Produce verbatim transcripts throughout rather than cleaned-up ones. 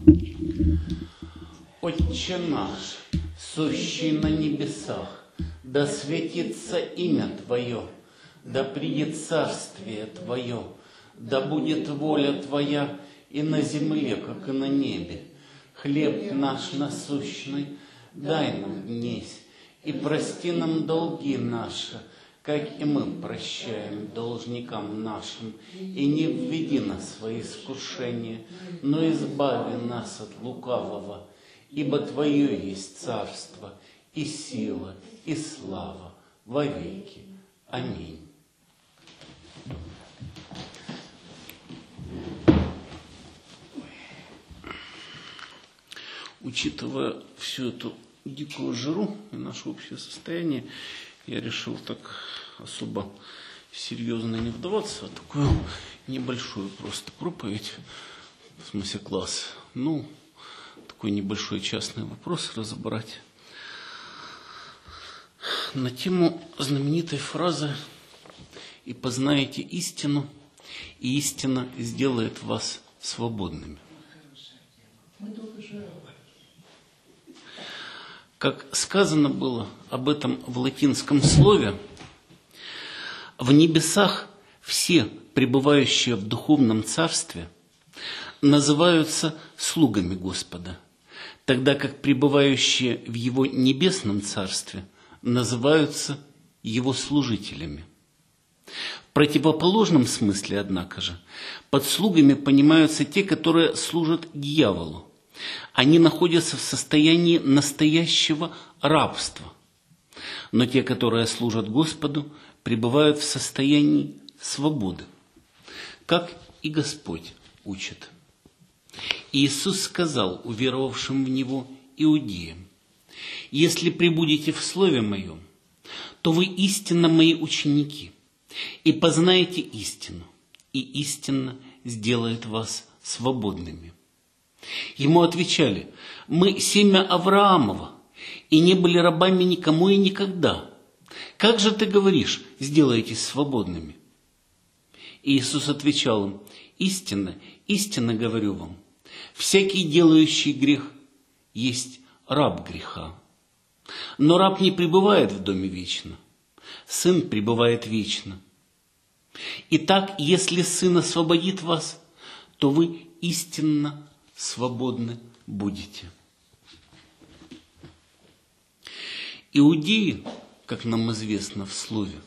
Отче наш, сущий на небесах, да светится имя Твое, да придет царствие Твое, да будет воля Твоя и на земле, как и на небе. Хлеб наш насущный дай нам днесь, и прости нам долги наши, как и мы прощаем должникам нашим, и не введи нас в свои искушения, но избави нас от лукавого, ибо Твое есть царство, и сила, и слава во веки. Аминь. Учитывая всю эту дикую жару и наше общее состояние, я решил так особо серьезно не вдаваться, а такую небольшую просто проповедь, в смысле класс, ну, такой небольшой частный вопрос разобрать на тему знаменитой фразы «И познаете истину, и истина сделает вас свободными». Как сказано было об этом в латинском слове, в небесах все, пребывающие в духовном царстве, называются слугами Господа, тогда как пребывающие в Его небесном царстве называются Его служителями. В противоположном смысле, однако же, под слугами понимаются те, которые служат дьяволу. Они находятся в состоянии настоящего рабства. Но те, которые служат Господу, пребывают в состоянии свободы, как и Господь учит. Иисус сказал уверовавшим в Него иудеям: «Если пребудете в Слове Моем, то вы истинно Мои ученики, и познаете истину, и истина сделает вас свободными». Ему отвечали: «Мы семя Авраамова, и не были рабами никому и никогда. Как же ты говоришь, сделаетесь свободными?» И Иисус отвечал им: «Истинно, истинно говорю вам, всякий, делающий грех, есть раб греха. Но раб не пребывает в доме вечно, сын пребывает вечно. Итак, если сын освободит вас, то вы истинно свободны будете». Иудеи, как нам известно в слове,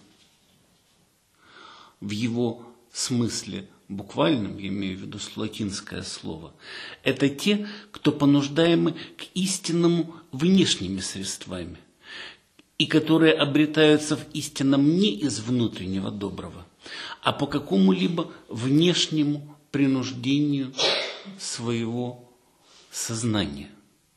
в его смысле буквальном, я имею в виду латинское слово, это те, кто понуждаемы к истинному внешними средствами, и которые обретаются в истинном не из внутреннего доброго, а по какому-либо внешнему принуждению своего сознания.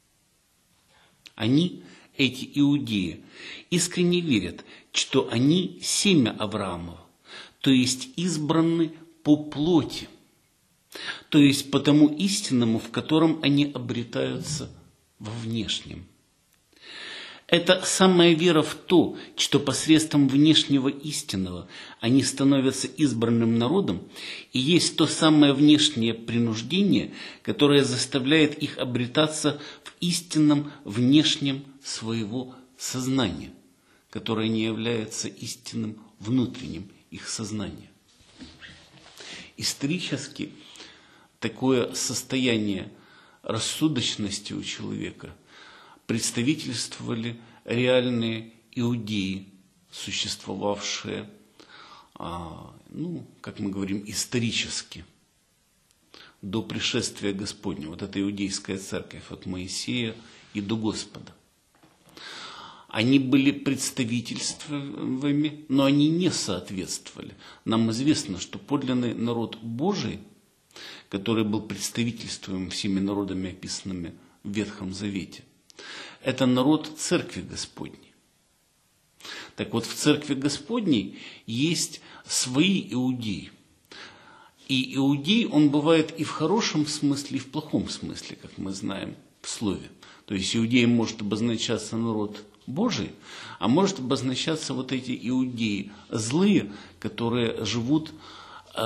Они, эти иудеи, искренне верят, что они семя Авраамова, то есть избраны по плоти, то есть по тому истинному, в котором они обретаются во внешнем. Это самая вера в то, что посредством внешнего истинного они становятся избранным народом, и есть то самое внешнее принуждение, которое заставляет их обретаться в истинном внешнем своего сознания, которое не является истинным внутренним их сознания. Исторически такое состояние рассудочности у человека представительствовали реальные иудеи, существовавшие, ну, как мы говорим, исторически, до пришествия Господня. Вот эта иудейская церковь от Моисея и до Господа. Они были представительствами, но они не соответствовали. Нам известно, что подлинный народ Божий, который был представительством всеми народами, описанными в Ветхом Завете, это народ Церкви Господней. Так вот, в Церкви Господней есть свои иудеи. И иудей, он бывает и в хорошем смысле, и в плохом смысле, как мы знаем в слове. То есть иудеем может обозначаться народ Божий, а может обозначаться вот эти иудеи злые, которые живут э,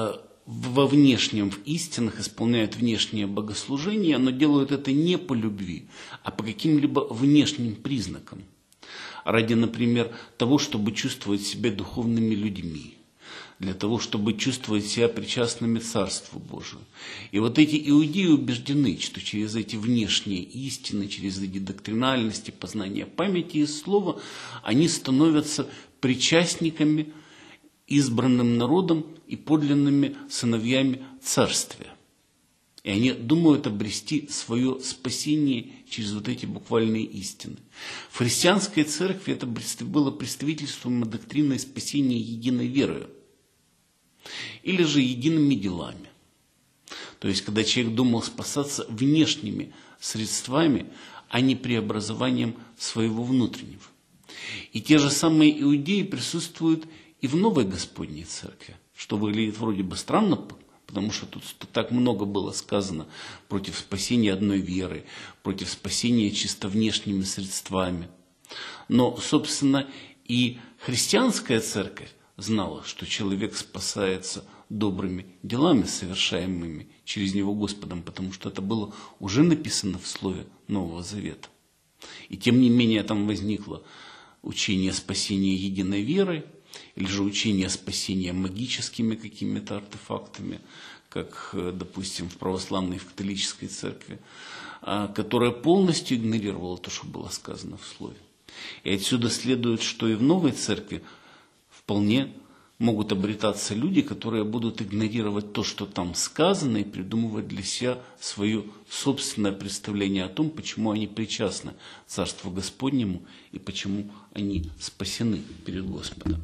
во внешнем, в истинах исполняют внешнее богослужение, но делают это не по любви, а по каким-либо внешним признакам. Ради, например, того, чтобы чувствовать себя духовными людьми, для того, чтобы чувствовать себя причастными Царству Божию. И вот эти иудеи убеждены, что через эти внешние истины, через эти доктринальности, познания памяти и слова, они становятся причастниками, избранным народом и подлинными сыновьями Царствия. И они думают обрести свое спасение через вот эти буквальные истины. В христианской церкви это было представительством доктрины спасения единой верою или же едиными делами. То есть, когда человек думал спасаться внешними средствами, а не преобразованием своего внутреннего. И те же самые иудеи присутствуют и в новой Господней Церкви, что выглядит вроде бы странно, потому что тут так много было сказано против спасения одной веры, против спасения чисто внешними средствами. Но, собственно, и христианская церковь знала, что человек спасается добрыми делами, совершаемыми через него Господом, потому что это было уже написано в слове Нового Завета. И тем не менее там возникло учение спасения единой верой, или же учение спасения магическими какими-то артефактами, как, допустим, в православной и в католической церкви, которая полностью игнорировала то, что было сказано в слове. И отсюда следует, что и в новой церкви вполне могут обретаться люди, которые будут игнорировать то, что там сказано, и придумывать для себя свое собственное представление о том, почему они причастны Царству Господнему и почему они спасены перед Господом.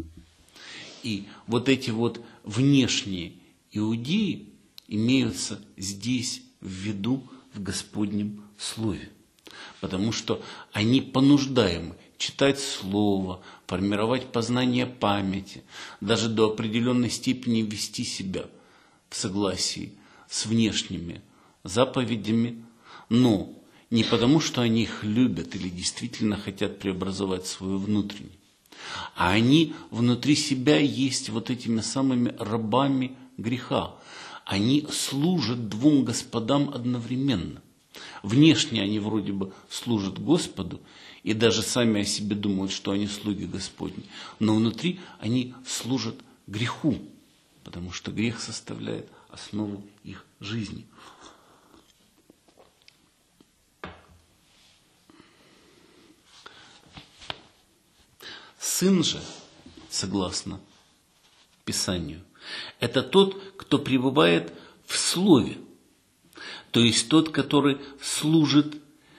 И вот эти вот внешние иудеи имеются здесь в виду в Господнем Слове, потому что они понуждаемы читать Слово, формировать познание памяти, даже до определенной степени вести себя в согласии с внешними заповедями, но не потому, что они их любят или действительно хотят преобразовать свое внутреннее, а они внутри себя есть вот этими самыми рабами греха. Они служат двум господам одновременно. Внешне они вроде бы служат Господу и даже сами о себе думают, что они слуги Господни. Но внутри они служат греху, потому что грех составляет основу их жизни. Сын же, согласно Писанию, это тот, кто пребывает в Слове, то есть тот, который служит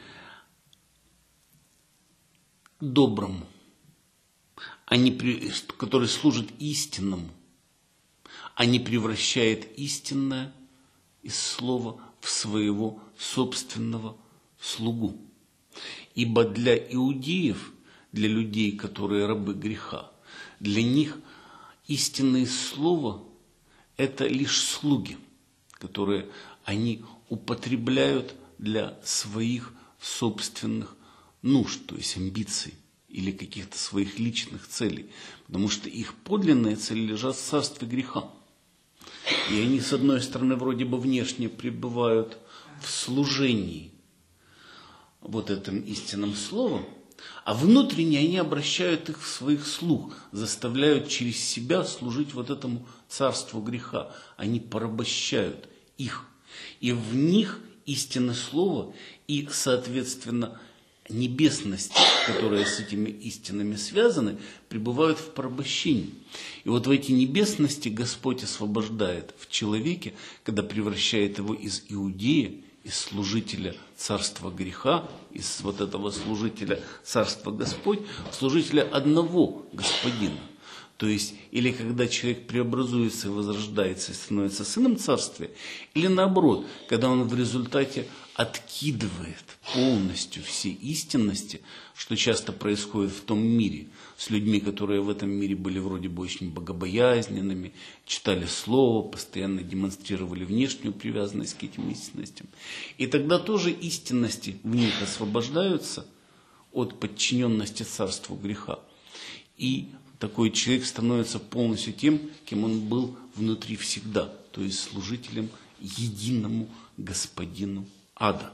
доброму, а не при, который служит истинному, а не превращает истинное из слова в своего собственного слугу. Ибо для иудеев, для людей, которые рабы греха, для них истинное слово – это лишь слуги, которые они употребляют для своих собственных нужд, то есть амбиций или каких-то своих личных целей, потому что их подлинные цели лежат в царстве греха. И они, с одной стороны, вроде бы внешне пребывают в служении вот этим истинным словом, а внутренне они обращают их в своих слуг, заставляют через себя служить вот этому царству греха. Они порабощают их. И в них истинное слово и, соответственно, небесность, которая с этими истинами связаны, пребывают в порабощении. И вот в эти небесности Господь освобождает в человеке, когда превращает его из иудея, из служителя царства греха, из вот этого служителя царства Господь, служителя одного Господина. То есть, или когда человек преобразуется и возрождается и становится сыном царствия, или наоборот, когда он в результате откидывает полностью все истинности, что часто происходит в том мире, с людьми, которые в этом мире были вроде бы очень богобоязненными, читали слово, постоянно демонстрировали внешнюю привязанность к этим истинностям. И тогда тоже истинности в них освобождаются от подчиненности царству греха. И такой человек становится полностью тем, кем он был внутри всегда, то есть служителем единому Господину ада.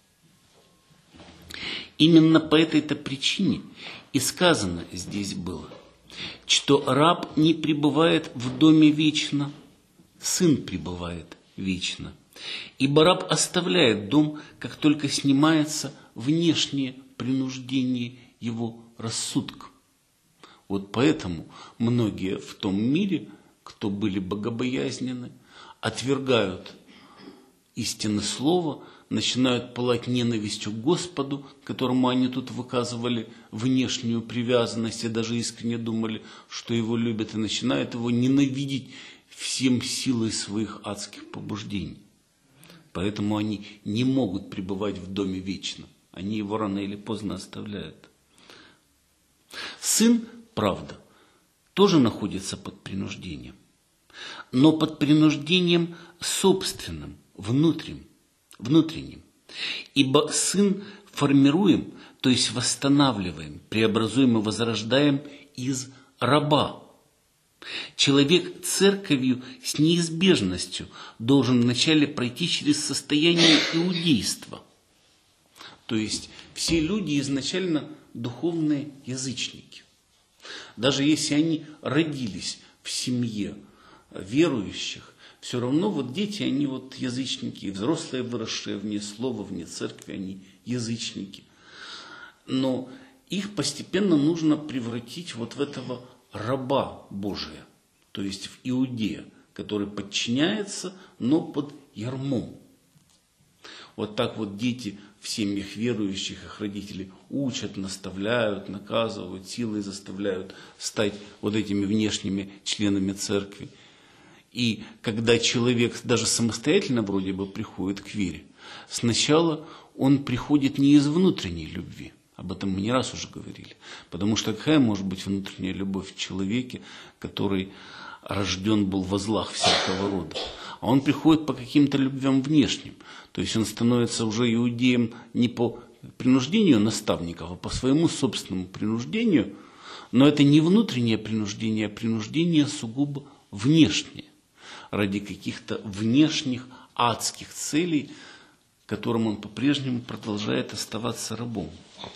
Именно по этой-то причине и сказано здесь было, что раб не пребывает в доме вечно, сын пребывает вечно. Ибо раб оставляет дом, как только снимается внешнее принуждение его рассудком. Вот поэтому многие в том мире, кто были богобоязненны, отвергают истины слова, начинают пылать ненавистью к Господу, которому они тут выказывали внешнюю привязанность и даже искренне думали, что его любят, и начинают его ненавидеть всем силой своих адских побуждений. Поэтому они не могут пребывать в доме вечно. Они его рано или поздно оставляют. Сын, правда, тоже находится под принуждением. Но под принуждением собственным, внутренним. внутренним. Ибо сын формируем, то есть восстанавливаем, преобразуем и возрождаем из раба. Человек церковью с неизбежностью должен вначале пройти через состояние иудейства. То есть все люди изначально духовные язычники. Даже если они родились в семье верующих, все равно вот дети, они вот язычники, и взрослые, выросшие вне слова, вне церкви, они язычники. Но их постепенно нужно превратить вот в этого раба Божия, то есть в иудея, который подчиняется, но под ярмом. Вот так вот дети в семьях верующих, их родители учат, наставляют, наказывают, силой заставляют стать вот этими внешними членами церкви. И когда человек даже самостоятельно вроде бы приходит к вере, сначала он приходит не из внутренней любви. Об этом мы не раз уже говорили. Потому что какая может быть внутренняя любовь в человеке, который рожден был во злах всякого рода? А он приходит по каким-то любвям внешним. То есть он становится уже иудеем не по принуждению наставников, а по своему собственному принуждению. Но это не внутреннее принуждение, а принуждение сугубо внешнее. Ради каких-то внешних адских целей, которым он по-прежнему продолжает оставаться рабом.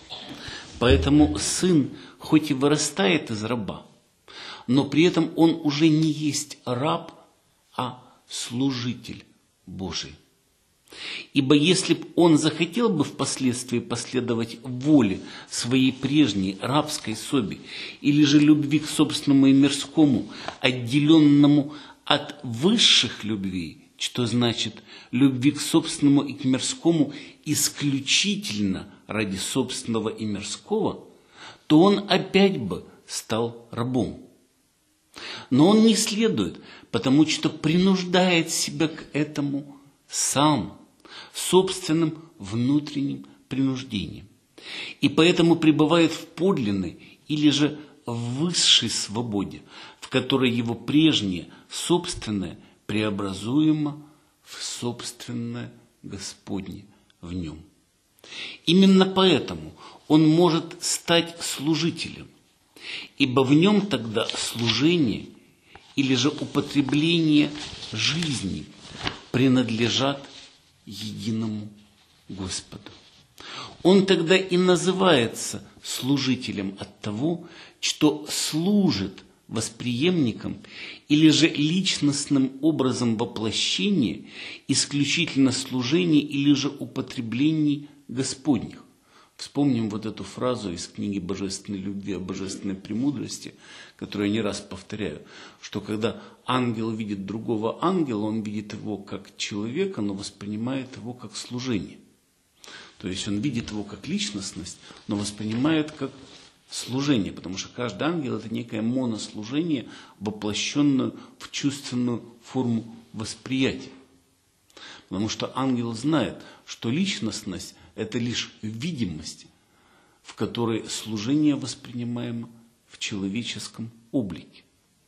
Поэтому сын хоть и вырастает из раба, но при этом он уже не есть раб, а служитель Божий. Ибо если бы он захотел бы впоследствии последовать воле своей прежней рабской особи или же любви к собственному и мирскому, отделенному от высших любвей, что значит любви к собственному и к мирскому исключительно ради собственного и мирского, то он опять бы стал рабом. Но он не следует, потому что принуждает себя к этому сам, собственным внутренним принуждением. И поэтому пребывает в подлинной или же в высшей свободе, в которой его прежнее собственное преобразуемо в собственное Господне в нем. Именно поэтому он может стать служителем, ибо в нем тогда служение или же употребление жизни принадлежат единому Господу. Он тогда и называется служителем от того, что служит восприемником или же личностным образом воплощения исключительно служения или же употреблений Господних. Вспомним вот эту фразу из книги «Божественной любви» о божественной премудрости, которую я не раз повторяю, что когда ангел видит другого ангела, он видит его как человека, но воспринимает его как служение. То есть он видит его как личностность, но воспринимает как служение, потому что каждый ангел – это некое монослужение, воплощенное в чувственную форму восприятия. Потому что ангел знает, что личностность – это лишь видимость, в которой служение воспринимаемо в человеческом облике.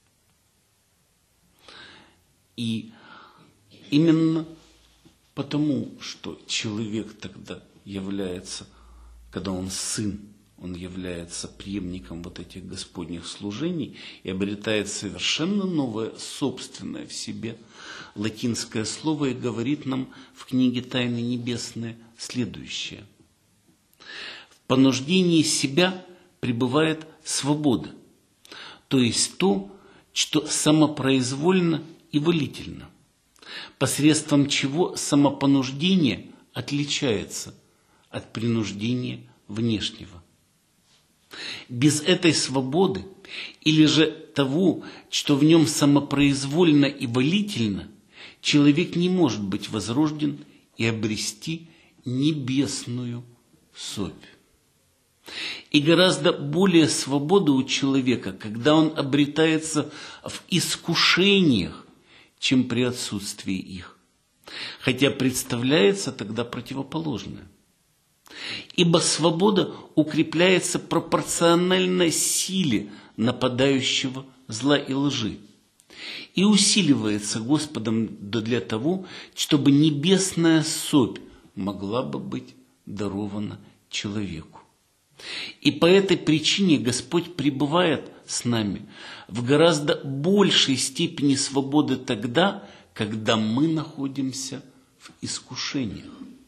И именно потому, что человек тогда является, когда он сын, он является преемником вот этих Господних служений и обретает совершенно новое, собственное в себе латинское слово и говорит нам в книге «Тайны небесные» следующее. В понуждении себя пребывает свобода, то есть то, что самопроизвольно и волительно, посредством чего самопонуждение отличается от принуждения внешнего. Без этой свободы, или же того, что в нем самопроизвольно и волительно, человек не может быть возрожден и обрести небесную совь. И гораздо более свобода у человека, когда он обретается в искушениях, чем при отсутствии их. Хотя представляется тогда противоположное. Ибо свобода укрепляется пропорционально силе нападающего зла и лжи и усиливается Господом для того, чтобы небесная совь могла бы быть дарована человеку. И по этой причине Господь пребывает с нами в гораздо большей степени свободы тогда, когда мы находимся в искушениях.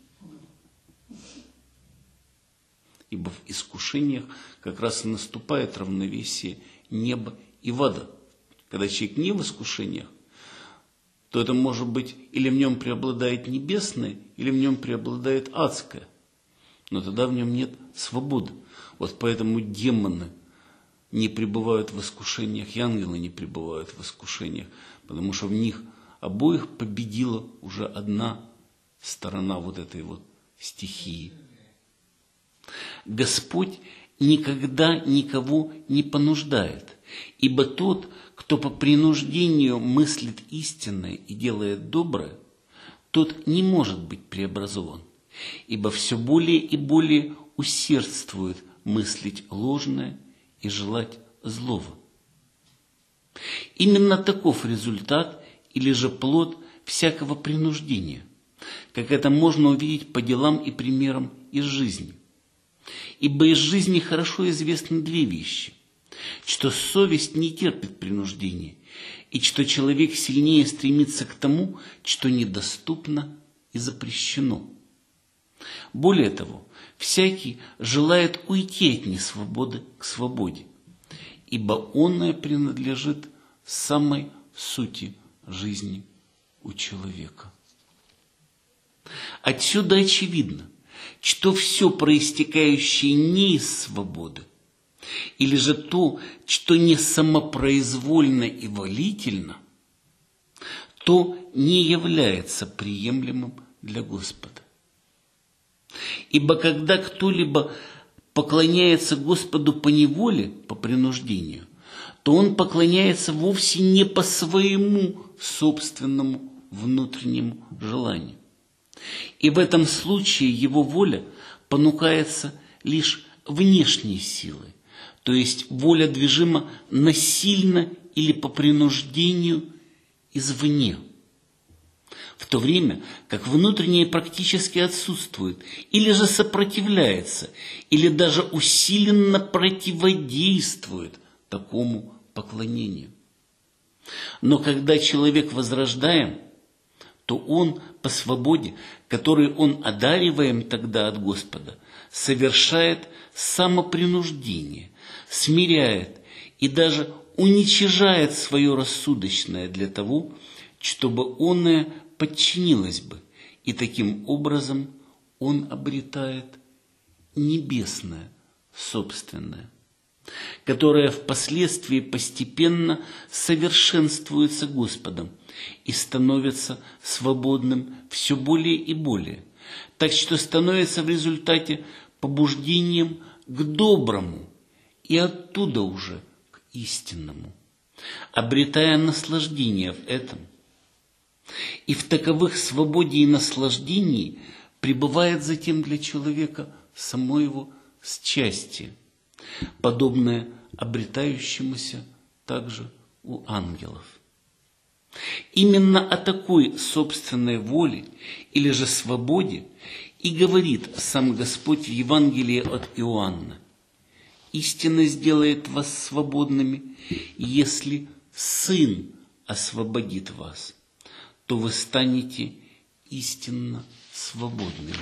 Ибо в искушениях как раз и наступает равновесие неба и ада. Когда человек не в искушениях, то это может быть или в нем преобладает небесное, или в нем преобладает адское. Но тогда в нем нет свободы. Вот поэтому демоны не пребывают в искушениях, и ангелы не пребывают в искушениях, потому что в них обоих победила уже одна сторона вот этой вот стихии. Господь никогда никого не понуждает, ибо тот, кто по принуждению мыслит истинное и делает доброе, тот не может быть преобразован, ибо все более и более усердствует мыслить ложное и желать злого. Именно таков результат или же плод всякого принуждения, как это можно увидеть по делам и примерам из жизни. Ибо из жизни хорошо известны две вещи, что совесть не терпит принуждения, и что человек сильнее стремится к тому, что недоступно и запрещено. Более того, всякий желает уйти от несвободы к свободе, ибо оное принадлежит самой сути жизни у человека. Отсюда очевидно, что все проистекающее не из свободы, или же то, что не самопроизвольно и волительно, то не является приемлемым для Господа. Ибо когда кто-либо поклоняется Господу по неволе, по принуждению, то он поклоняется вовсе не по своему собственному внутреннему желанию. И в этом случае его воля понукается лишь внешней силой, то есть воля движима насильно или по принуждению извне, в то время как внутреннее практически отсутствует, или же сопротивляется, или даже усиленно противодействует такому поклонению. Но когда человек возрождаем, то он по свободе, которой он одариваем тогда от Господа, совершает самопринуждение, смиряет и даже уничижает свое рассудочное для того, чтобы оное подчинилось бы, и таким образом он обретает небесное собственное, которое впоследствии постепенно совершенствуется Господом и становится свободным все более и более, так что становится в результате побуждением к доброму и оттуда уже к истинному, обретая наслаждение в этом. И в таковых свободе и наслаждении пребывает затем для человека само его счастье, подобное обретающемуся также у ангелов. Именно о такой собственной воле или же свободе и говорит сам Господь в Евангелии от Иоанна. истина сделает вас свободными. Если Сын освободит вас, то вы станете истинно свободными.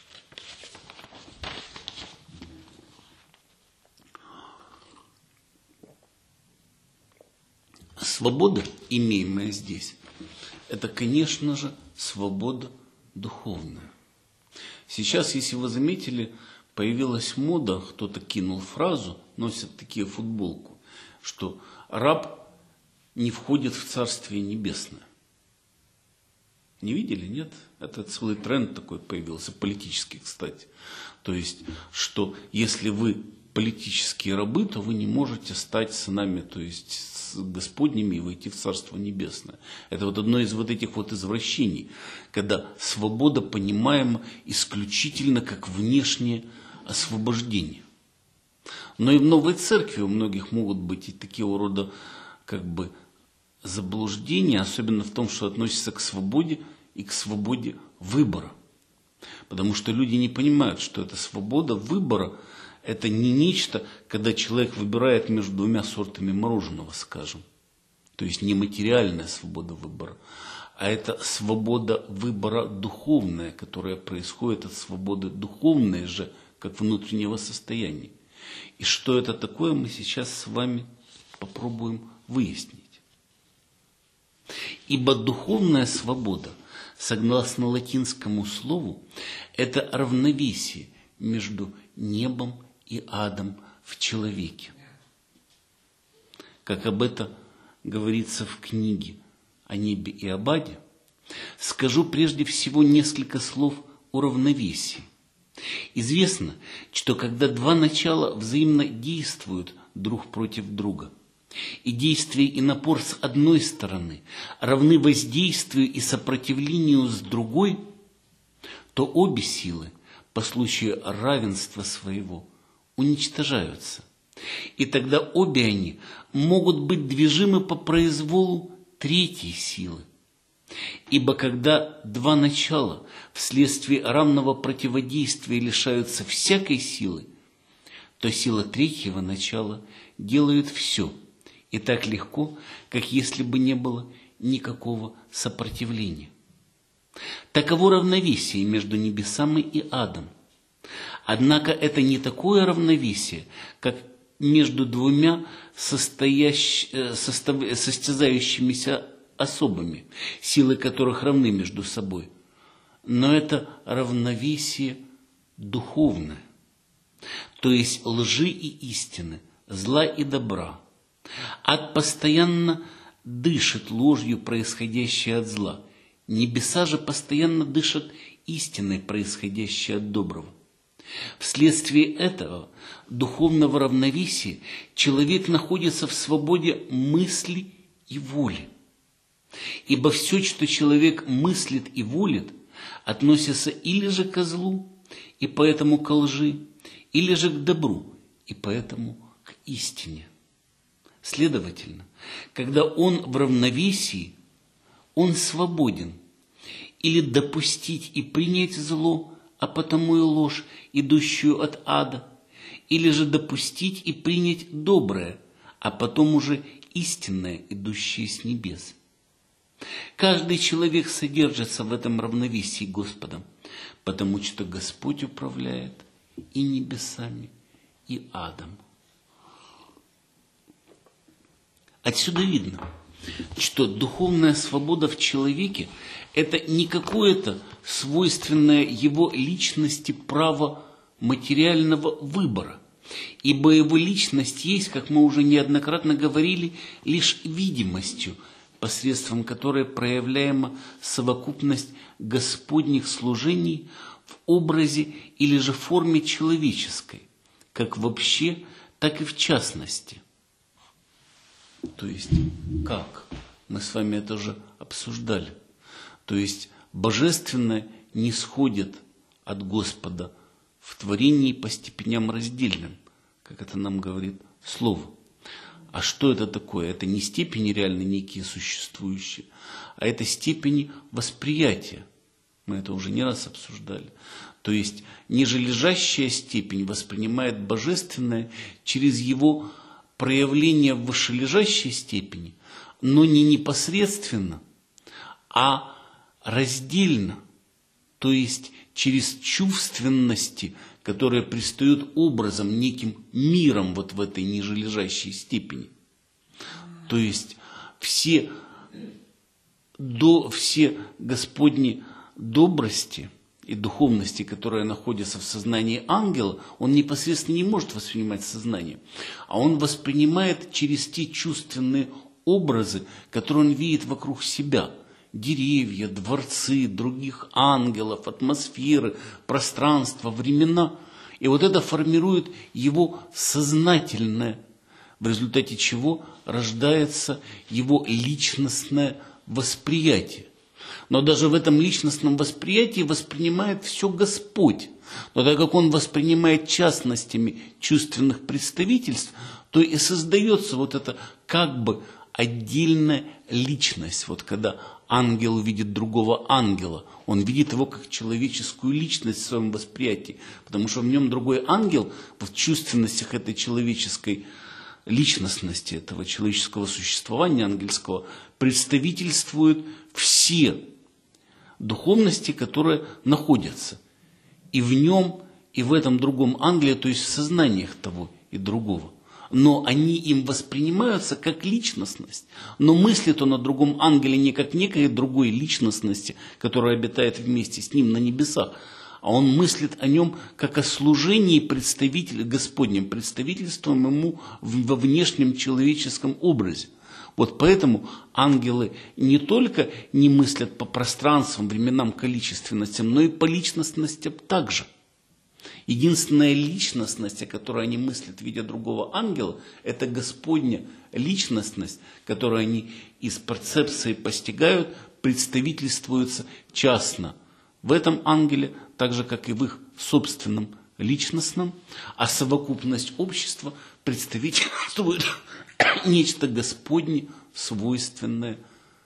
Свобода, имеемая здесь, это, конечно же, свобода духовная. Сейчас, если вы заметили, появилась мода, кто-то кинул фразу, носят такие футболку, что раб не входит в Царствие Небесное. Не видели, нет? Это целый тренд такой появился, политический, кстати. То есть, что если вы политические рабы, то вы не можете стать сынами, то есть с Господними и войти в Царство Небесное. Это вот одно из вот этих вот извращений, когда свобода понимаема исключительно как внешнее освобождение. Но и в Новой Церкви у многих могут быть и такие рода как бы заблуждения, особенно в том, что относится к свободе и к свободе выбора. Потому что люди не понимают, что эта свобода выбора – это не нечто, когда человек выбирает между двумя сортами мороженого, скажем. То есть не материальная свобода выбора, а это свобода выбора духовная, которая происходит от свободы духовной же, как внутреннего состояния. И что это такое, мы сейчас с вами попробуем выяснить. Ибо духовная свобода, согласно латинскому слову, это равновесие между небом и адом в человеке. Как об этом говорится в книге о небе и об аде, скажу прежде всего несколько слов о равновесии. Известно, что когда два начала взаимно действуют друг против друга, и действие и напор с одной стороны равны воздействию и сопротивлению с другой, то обе силы по случаю равенства своего уничтожаются. И тогда обе они могут быть движимы по произволу третьей силы. Ибо когда два начала вследствие равного противодействия лишаются всякой силы, то сила третьего начала делает все, и так легко, как если бы не было никакого сопротивления. Таково равновесие между небесами и адом. Однако это не такое равновесие, как между двумя состоящ... состав... состязающимися особами, силы которых равны между собой. Но это равновесие духовное, то есть лжи и истины, зла и добра. Ад постоянно дышит ложью, происходящей от зла. Небеса же постоянно дышат истиной, происходящей от доброго. Вследствие этого духовного равновесия человек находится в свободе мысли и воли. Ибо все, что человек мыслит и волит, относится или же ко злу, и поэтому ко лжи, или же к добру, и поэтому к истине. Следовательно, когда он в равновесии, он свободен или допустить и принять зло, а потому и ложь, идущую от ада, или же допустить и принять доброе, а потом уже истинное, идущее с небес. Каждый человек содержится в этом равновесии Господом, потому что Господь управляет и небесами, и адом. Отсюда видно, что духовная свобода в человеке – это не какое-то свойственное его личности право материального выбора, ибо его личность есть, как мы уже неоднократно говорили, лишь видимостью, посредством которой проявляема совокупность Господних служений в образе или же форме человеческой, как вообще, так и в частности. То есть, как? Мы с вами это уже обсуждали. То есть, божественное не сходит от Господа в творении по степеням раздельным, как это нам говорит Слово. А что это такое? Это не степени реально некие существующие, а это степени восприятия. Мы это уже не раз обсуждали. То есть нижележащая степень воспринимает божественное через его проявление в вышележащей степени, но не непосредственно, а раздельно, то есть через чувственности, которые пристают образом, неким миром вот в этой нижележащей степени. То есть все, до, все Господни добрости и духовности, которые находятся в сознании ангела, он непосредственно не может воспринимать сознание, а он воспринимает через те чувственные образы, которые он видит вокруг себя. Деревья, дворцы, других ангелов, атмосферы, пространство, времена. И вот это формирует его сознательное, в результате чего рождается его личностное восприятие. Но даже в этом личностном восприятии воспринимает все Господь. Но так как он воспринимает частностями чувственных представительств, то и создается вот эта как бы отдельная личность. Вот когда ангел видит другого ангела, он видит его как человеческую личность в своем восприятии, потому что в нем другой ангел, в чувственностях этой человеческой личностности, этого человеческого существования ангельского, представительствует все духовности, которые находятся и в нем, и в этом другом ангеле, то есть в сознаниях того и другого. Но они им воспринимаются как личностность. Но мыслит он о другом ангеле не как некой другой личностности, которая обитает вместе с ним на небесах, а он мыслит о нем как о служении представителя, Господним представительством ему во внешнем человеческом образе. Вот поэтому ангелы не только не мыслят по пространствам, временам, количественностям, но и по личностностям также. Единственная личностность, о которой они мыслят, видя другого ангела, это Господня личностность, которую они из перцепции постигают, представительствуется частно в этом ангеле, так же, как и в их собственном личностном, а совокупность общества представительствует нечто Господне, свойственное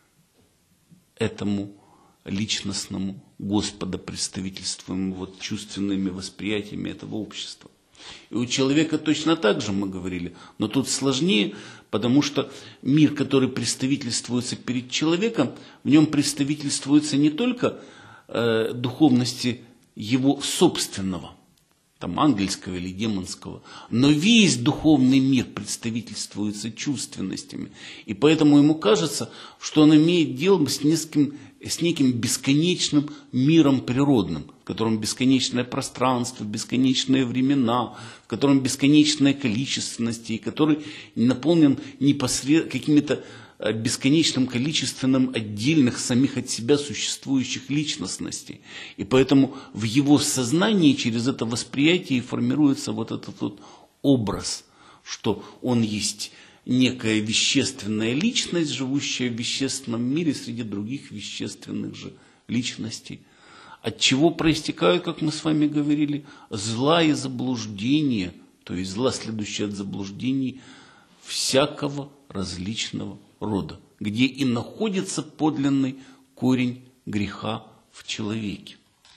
этому личностному Господа, представительствуемому вот чувственными восприятиями этого общества. И у человека точно так же, мы говорили, но тут сложнее, потому что мир, который представительствуется перед человеком, в нем представительствуется не только э, духовности его собственного, там ангельского или демонского, но весь духовный мир представительствуется чувственностями. И поэтому ему кажется, что он имеет дело с неким, с неким бесконечным миром природным, в котором бесконечное пространство, бесконечные времена, в котором бесконечное количественность, и который наполнен непосредственно какими-то бесконечным количеством отдельных самих от себя существующих личностностей. И поэтому в его сознании через это восприятие формируется вот этот вот образ, что он есть некая вещественная личность, живущая в вещественном мире среди других вещественных же личностей. От чего проистекают, как мы с вами говорили, зла и заблуждения, то есть зла, следующее от заблуждений, всякого различного рода, где и находится подлинный корень греха в человеке.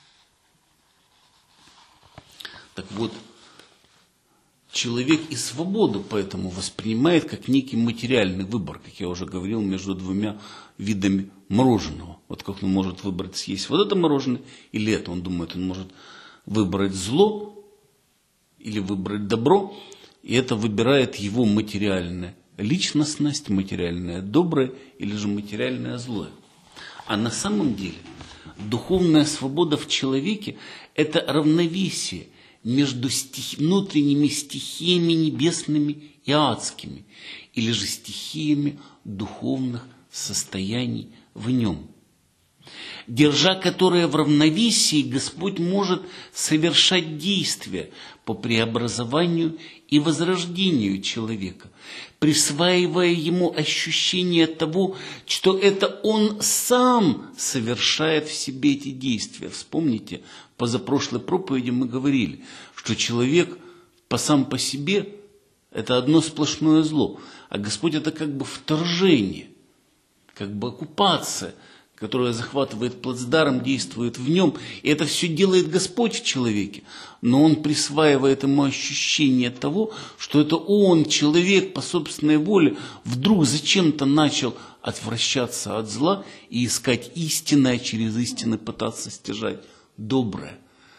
Так вот, человек и свободу поэтому воспринимает как некий материальный выбор, как я уже говорил, между двумя видами мороженого. Вот как он может выбрать съесть вот это мороженое или это. Он думает, он может выбрать зло или выбрать добро, и это выбирает его материальная личностность, материальное доброе или же материальное злое. А на самом деле духовная свобода в человеке – это равновесие между стихи, внутренними стихиями небесными и адскими, или же стихиями духовных состояний в нем, держа которые в равновесии, Господь может совершать действия по преобразованию и возрождению человека, присваивая ему ощущение того, что это он сам совершает в себе эти действия. Вспомните, позапрошлой проповеди мы говорили, что человек по сам по себе – это одно сплошное зло, а Господь – это как бы вторжение, как бы оккупация, которая захватывает плацдарм, действует в нем. И это все делает Господь в человеке. Но Он присваивает ему ощущение того, что это он, человек, по собственной воле, вдруг зачем-то начал отвращаться от зла и искать истинное, через истины пытаться стяжать доброе.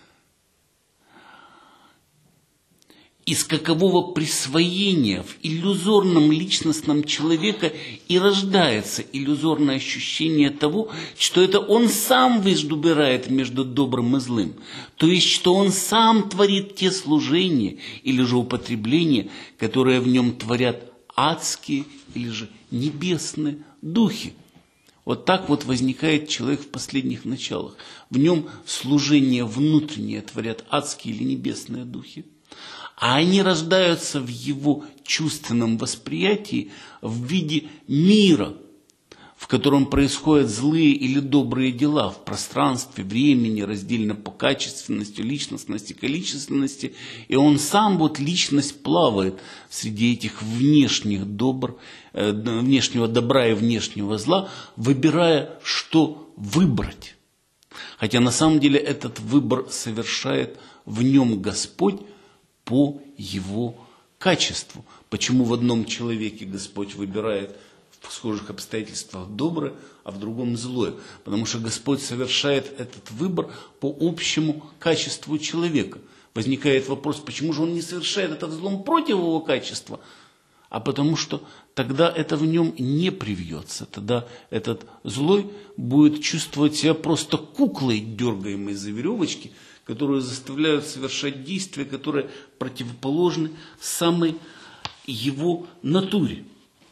Из какового присвоения в иллюзорном личностном человека и рождается иллюзорное ощущение того, что это он сам выбирает между добрым и злым. То есть, что он сам творит те служения или же употребления, которые в нем творят адские или же небесные духи. Вот так вот возникает человек в последних началах. В нем служение внутреннее творят адские или небесные духи. А они рождаются в его чувственном восприятии в виде мира, в котором происходят злые или добрые дела в пространстве, времени, раздельно по качественности, личностности, количественности. И он сам, вот личность, плавает среди этих внешних добр, э, внешнего добра и внешнего зла, выбирая, что выбрать. Хотя на самом деле этот выбор совершает в нем Господь, по его качеству. Почему в одном человеке Господь выбирает в схожих обстоятельствах доброе, а в другом злое? Потому что Господь совершает этот выбор по общему качеству человека. Возникает вопрос, почему же Он не совершает это в злом против его качества? А потому что тогда это в нем не привьется. Тогда этот злой будет чувствовать себя просто куклой, дергаемой за веревочки, которые заставляют совершать действия, которые противоположны самой его натуре.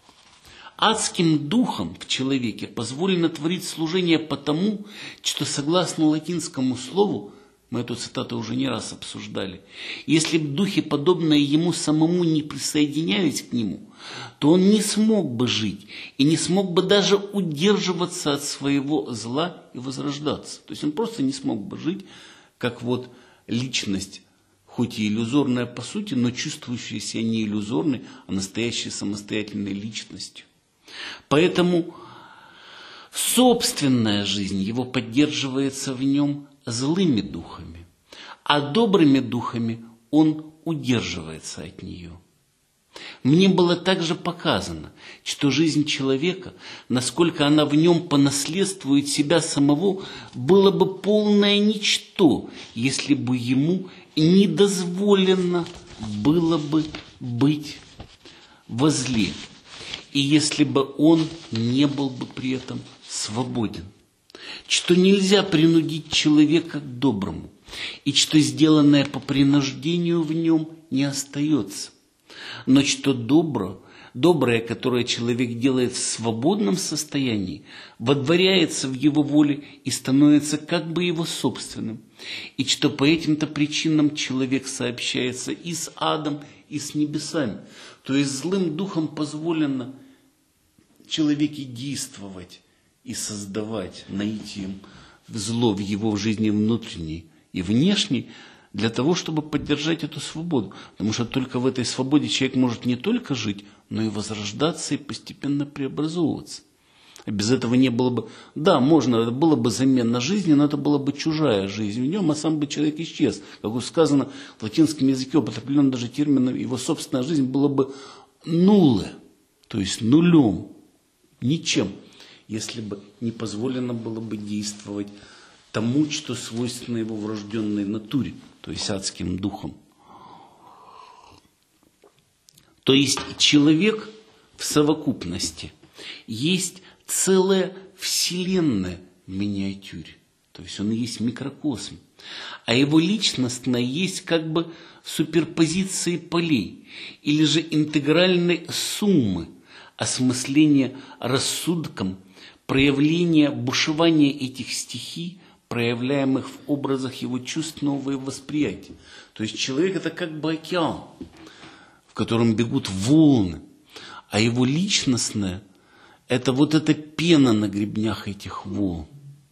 Адским духом в человеке позволено творить служение потому, что, согласно латинскому слову, мы эту цитату уже не раз обсуждали, если бы духи, подобные ему самому, не присоединялись к нему, то он не смог бы жить и не смог бы даже удерживаться от своего зла и возрождаться. То есть он просто не смог бы жить, как вот личность, хоть и иллюзорная по сути, но чувствующая себя не иллюзорной, а настоящей самостоятельной личностью. Поэтому собственная жизнь его поддерживается в нем злыми духами, а добрыми духами он удерживается от нее. Мне было также показано, что жизнь человека, насколько она в нем понаследствует себя самого, было бы полное ничто, если бы ему не дозволено было бы быть во зле, и если бы он не был бы при этом свободен. Что нельзя принудить человека к доброму, и что сделанное по принуждению в нем не остается. Но что добро, доброе, которое человек делает в свободном состоянии, водворяется в его воле и становится как бы его собственным. И что по этим-то причинам человек сообщается и с адом, и с небесами. То есть злым духом позволено человеке действовать и создавать наитием зло в его жизни внутренней и внешней, для того, чтобы поддержать эту свободу. Потому что только в этой свободе человек может не только жить, но и возрождаться и постепенно преобразовываться. А без этого не было бы... Да, можно, это было бы замена жизни, но это была бы чужая жизнь в нем, а сам бы человек исчез. Как уже сказано, в латинском языке употреблен даже термин, его собственная жизнь была бы нуле, то есть нулем, ничем, если бы не позволено было бы действовать тому, что свойственно его врожденной натуре, то есть адским духом. То есть человек в совокупности есть целая вселенная в миниатюре. То есть он есть микрокосм. А его личностное есть как бы суперпозиции полей или же интегральной суммы осмысления рассудком, проявления, бушевания этих стихий, проявляемых в образах его чувственного восприятия. То есть человек это как бы океан, в котором бегут волны, а его личностное это вот эта пена на гребнях этих волн.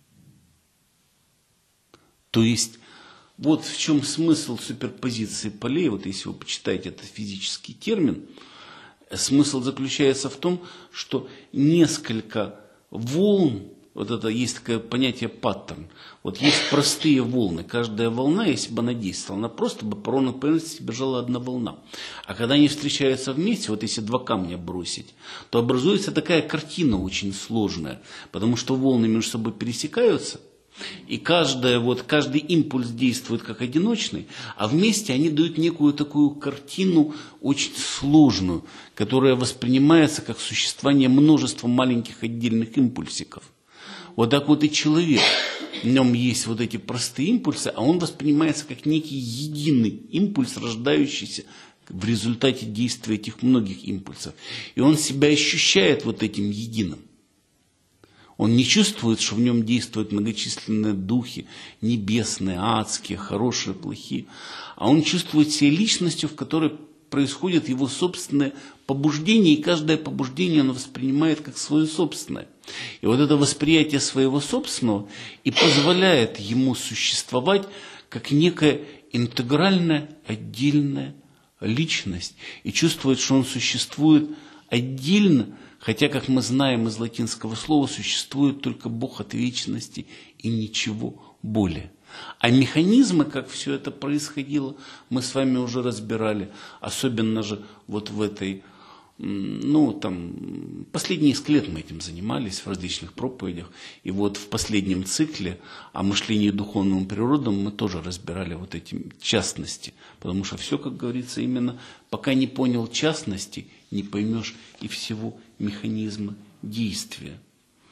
То есть вот в чем смысл суперпозиции полей, вот если вы почитаете этот физический термин, смысл заключается в том, что несколько волн вот это есть такое понятие паттерн. Вот есть простые волны. Каждая волна, если бы она действовала, она просто бы по ровной поверхности бежала одна волна. А когда они встречаются вместе, вот если два камня бросить, то образуется такая картина очень сложная, потому что волны между собой пересекаются, и каждая, вот, каждый импульс действует как одиночный, а вместе они дают некую такую картину очень сложную, которая воспринимается как существование множества маленьких отдельных импульсиков. Вот так вот и человек. В нем есть вот эти простые импульсы, а он воспринимается как некий единый импульс, рождающийся в результате действия этих многих импульсов. И он себя ощущает вот этим единым. Он не чувствует, что в нем действуют многочисленные духи, небесные, адские, хорошие, плохие. А он чувствует себя личностью, в которой происходит его собственное побуждение, и каждое побуждение он воспринимает как свое собственное. И вот это восприятие своего собственного и позволяет ему существовать как некая интегральная, отдельная личность. И чувствует, что он существует отдельно, хотя, как мы знаем из латинского слова, существует только Бог от вечности и ничего более. А механизмы, как все это происходило, мы с вами уже разбирали. Особенно же вот в этой, ну, там, последние несколько лет мы этим занимались в различных проповедях. И вот в последнем цикле о мышлении духовным природам мы тоже разбирали вот эти частности. Потому что все, как говорится, именно пока не понял частности, не поймешь и всего механизма действия.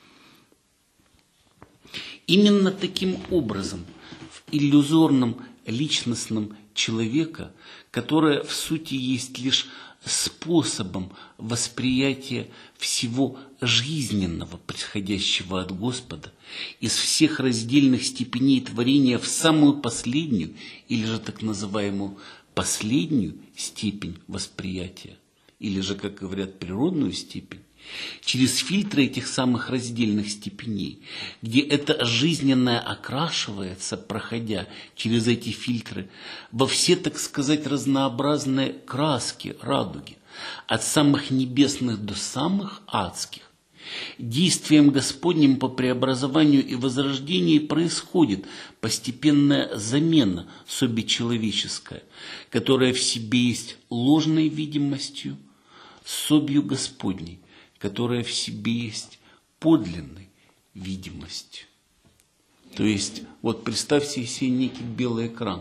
Именно таким образом в иллюзорном личностном человека, которое в сути есть лишь способом восприятия всего жизненного, происходящего от Господа, из всех раздельных степеней творения в самую последнюю, или же так называемую последнюю степень восприятия, или же, как говорят, природную степень, через фильтры этих самых раздельных степеней, где это жизненное окрашивается, проходя через эти фильтры, во все, так сказать, разнообразные краски, радуги, от самых небесных до самых адских. Действием Господним по преобразованию и возрождению происходит постепенная замена собечеловеческая, которая в себе есть ложной видимостью, собью Господней, которая в себе есть подлинной видимостью. То есть, вот представьте себе некий белый экран.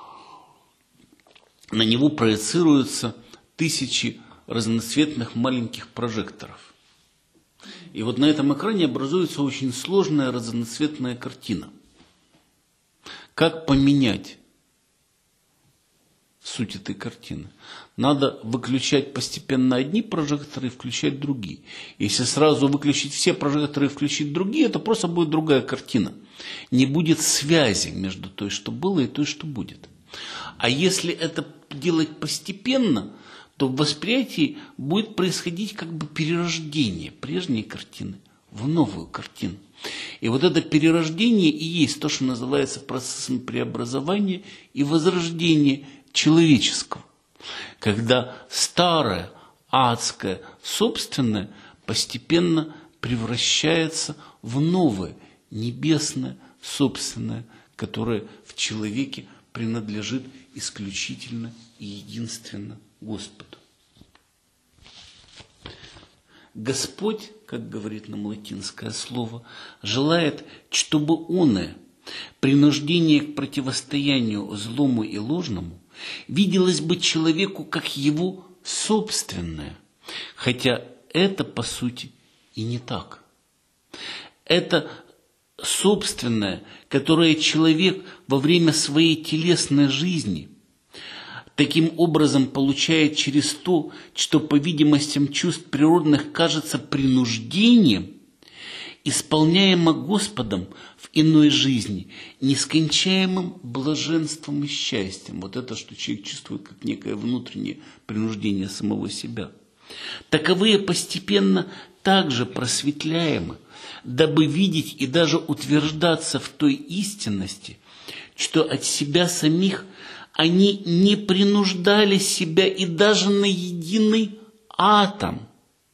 На него проецируются тысячи разноцветных маленьких прожекторов. И вот на этом экране образуется очень сложная разноцветная картина. Как поменять суть этой картины? Надо выключать постепенно одни прожекторы и включать другие. Если сразу выключить все прожекторы и включить другие, это просто будет другая картина. Не будет связи между той, что было, и той, что будет. А если это делать постепенно, то в восприятии будет происходить как бы перерождение прежней картины в новую картину. И вот это перерождение и есть то, что называется процессом преобразования и возрождения человеческого. Когда старое, адское, собственное постепенно превращается в новое, небесное, собственное, которое в человеке принадлежит исключительно и единственно Господу. Господь, как говорит нам латинское слово, желает, чтобы оное принуждение к противостоянию злому и ложному виделось бы человеку как его собственное, хотя это, по сути, и не так. Это собственное, которое человек во время своей телесной жизни таким образом получает через то, что по видимостям чувств природных кажется принуждением, исполняемо Господом в иной жизни, нескончаемым блаженством и счастьем. Вот это, что человек чувствует как некое внутреннее принуждение самого себя. Таковые постепенно также просветляемы, дабы видеть и даже утверждаться в той истинности, что от себя самих они не принуждали себя и даже на единый атом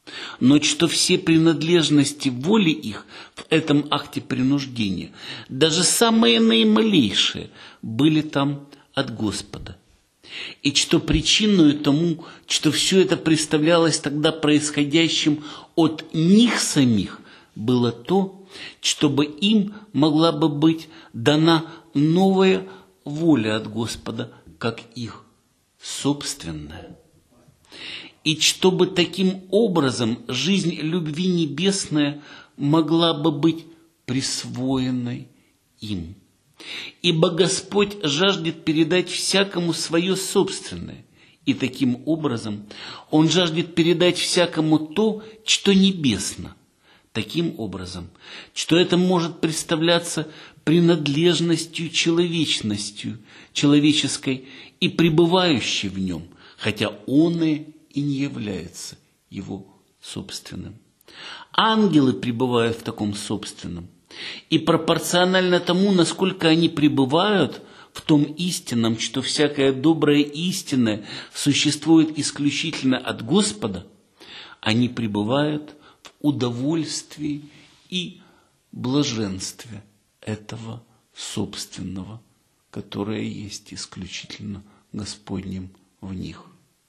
но что все принадлежности воли их в этом акте принуждения, даже самые наималейшие, были там от Господа. И что причиной тому, что все это представлялось тогда происходящим от них самих, было то, чтобы им могла бы быть дана новая воля от Господа, как их собственная. И чтобы таким образом жизнь любви небесная могла бы быть присвоенной им. Ибо Господь жаждет передать всякому свое собственное, и таким образом Он жаждет передать всякому то, что небесно, таким образом, что это может представляться принадлежностью человечностью, человеческой и пребывающей в нем, хотя он и и не является его собственным. Ангелы пребывают в таком собственном. И пропорционально тому, насколько они пребывают в том истинном, что всякое доброе истинное существует исключительно от Господа, они пребывают в удовольствии и блаженстве этого собственного, которое есть исключительно Господним в них.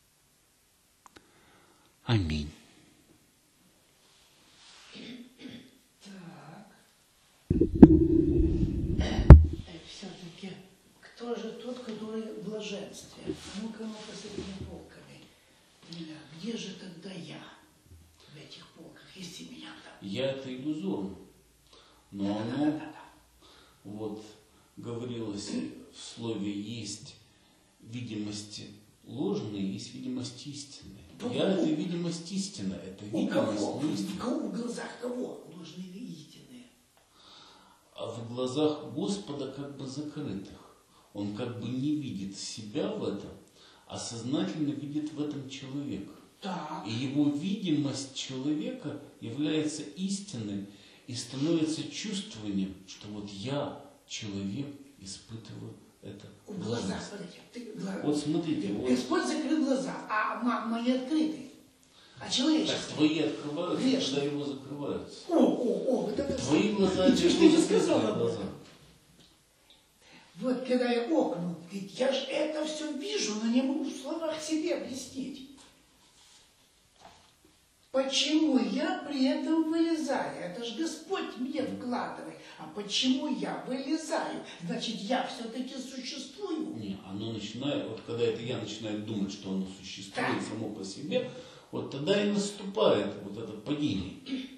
Аминь. Так. Все-таки, кто же тот, который в блаженстве? Ну-ка, ну, посредними полками. Где же тогда я в этих полках, если меня там? Я это иллюзорно. Но да, оно, да, да, да. вот, говорилось в слове «есть видимости ложные, есть видимость истинная». Я это видимость истина, это видимость истины. В глазах кого? Ложные или истинные? А в глазах Господа как бы закрытых. Он как бы не видит себя в этом, а сознательно видит в этом человека. Так. И его видимость человека является истинной и становится чувствованием, что вот я, человек, испытываю это. В глазах, смотрите. Ты, глаз... Вот смотрите. Господь вот... закрыл глаза, а мои открыты. А человеческие? Так твои открываются, Грешно. когда его закрываются. О, о, о, вот это... Твои глаза, это что его ты сказал закрытые об глаза. этом? Вот когда я окну, я же это все вижу, но не могу в словах себе объяснить. Почему я при этом вылезаю? Это же Господь мне вкладывает. А почему я вылезаю? Значит, я все-таки существую. Не, оно начинает, вот когда это я начинаю думать, что оно существует да. само по себе, вот тогда и наступает вот это падение.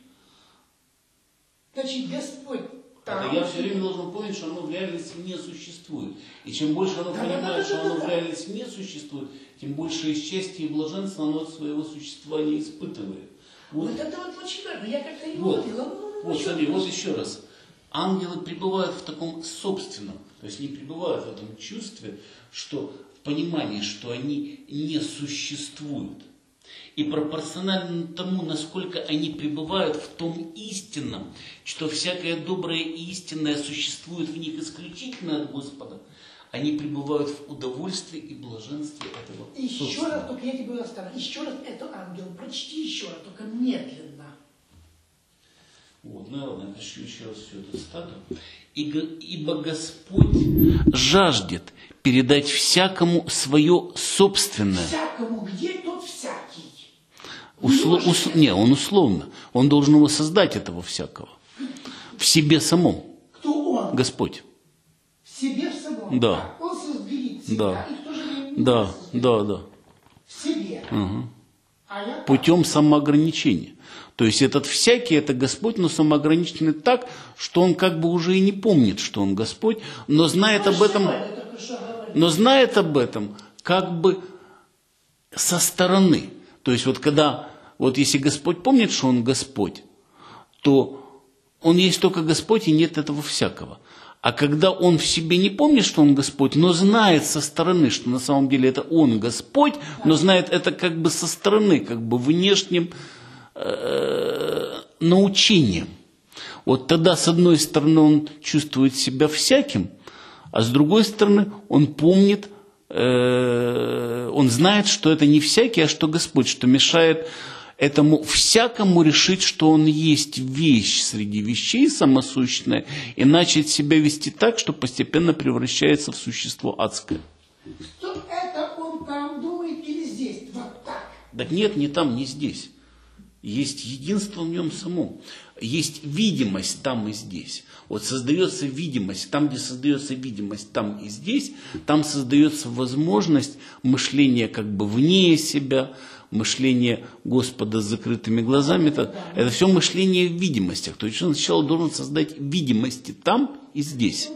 Значит, Господь там... Это я все время должен помнить, что оно в реальности не существует. И чем больше оно да, понимает, да, да, что да, оно да. в реальности не существует, тем больше и счастья и блаженства оно от своего существования испытывает. Вот, вот это вот очень важно. Я как-то не вот, говорила. Ну, вот смотри, вот еще раз. Ангелы пребывают в таком собственном, то есть не пребывают в этом чувстве, что в понимании, что они не существуют. И пропорционально тому, насколько они пребывают в том истинном, что всякое доброе и истинное существует в них исключительно от Господа, они пребывают в удовольствии и блаженстве этого. Еще раз, только я тебе оставлю. Еще раз это ангел. Прочти еще раз, только медленно. Вот, ну ладно, я прочту еще раз всю эту стату. Ибо Господь жаждет передать всякому свое собственное. Всякому, где тот всякий? Усло, ус, не, он условно. Он должен его создать, этого всякого. В себе самом. Кто он? Господь. В себе в самом? Да. Он создвигит себя, Да. и в то же время не Да, создвигит. да, да. В себе. Угу. А я Путем самоограничения. То есть этот всякий, это Господь, но самоограниченный так, что он как бы уже и не помнит, что он Господь, но знает об этом, но знает об этом как бы со стороны. То есть вот когда, вот если Господь помнит, что он Господь, то он есть только Господь и нет этого всякого. А когда он в себе не помнит, что он Господь, но знает со стороны, что на самом деле это он Господь, но знает это как бы со стороны, как бы внешним э, научением. Вот тогда с одной стороны он чувствует себя всяким, а с другой стороны он помнит, э, он знает, что это не всякий, а что Господь, что мешает этому всякому решить, что он есть вещь среди вещей самосущная, и начать себя вести так, что постепенно превращается в существо адское. Что это он там думает или здесь? Вот так. Так нет, не там, не здесь. Есть единство в нем самом. Есть видимость там и здесь. Вот создается видимость, там, где создается видимость, там и здесь, там создается возможность мышления как бы вне себя, мышление Господа с закрытыми глазами. Это, это все мышление в видимостях. То есть он сначала должен создать видимости там и здесь.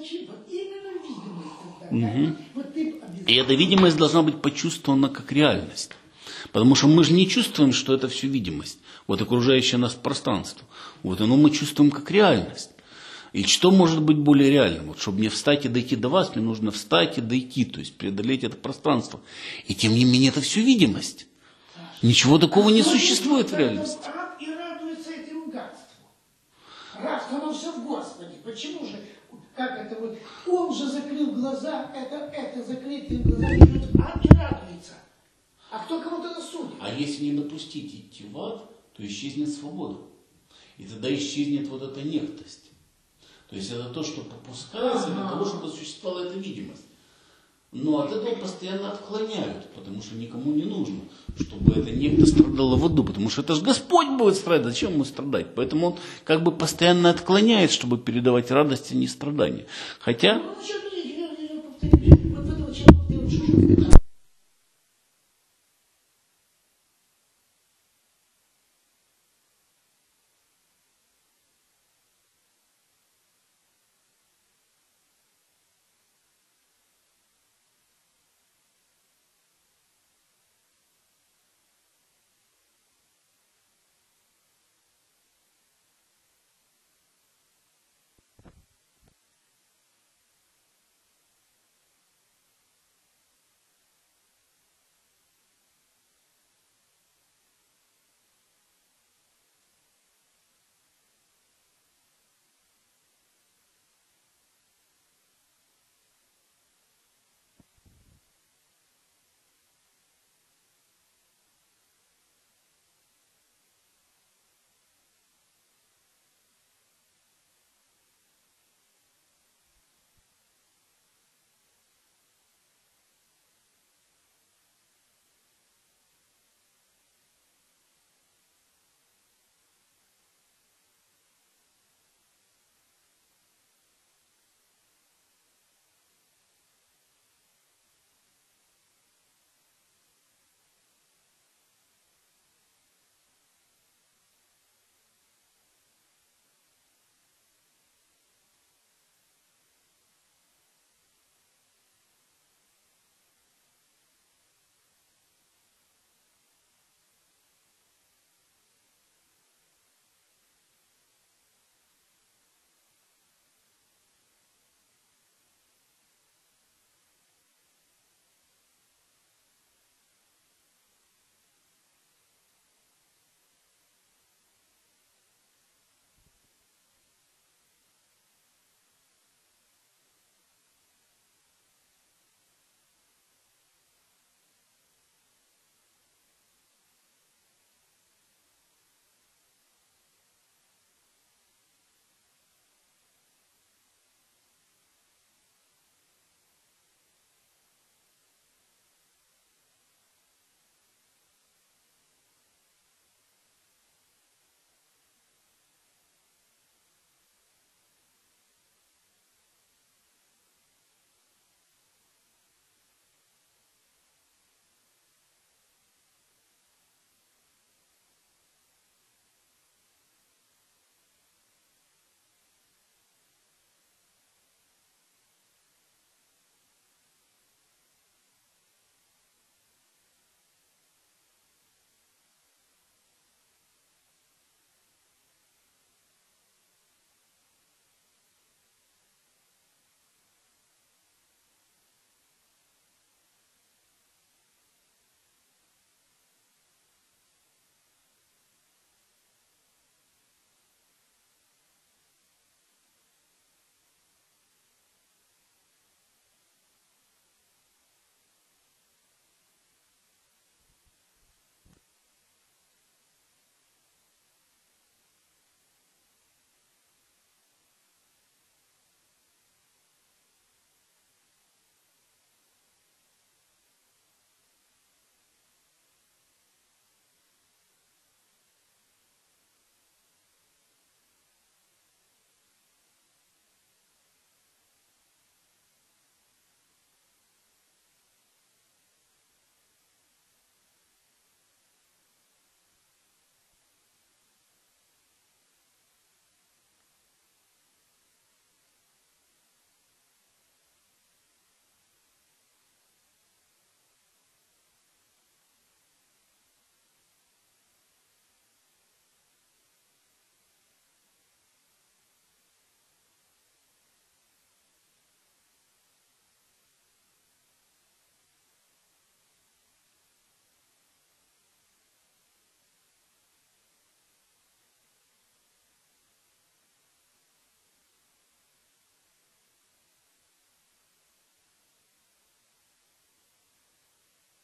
Угу. И эта видимость должна быть почувствована как реальность. Потому что мы же не чувствуем, что это все видимость. Вот окружающее нас пространство. Вот оно мы чувствуем как реальность. И что может быть более реальным? Вот, чтобы мне встать и дойти до вас, мне нужно встать и дойти, то есть преодолеть это пространство. И тем не менее это все видимость. Ничего такого не существует в реальности. Раб и радуется этому гадству. Рабство, оно все в Господе. Почему же, как это вот, он же закрыл глаза, это, это закрытые глаза идет в ад и радуется. А кто кого-то насудит? А если не допустить идти в ад, то исчезнет свобода. И тогда исчезнет вот эта нехтость. То есть это то, что попускается для того, чтобы существовала эта видимость. Но от этого постоянно отклоняют, потому что никому не нужно, чтобы это некто страдало в аду, потому что это же Господь будет страдать, зачем ему страдать? Поэтому он как бы постоянно отклоняет, чтобы передавать радость, а не страдания. Хотя... Ну,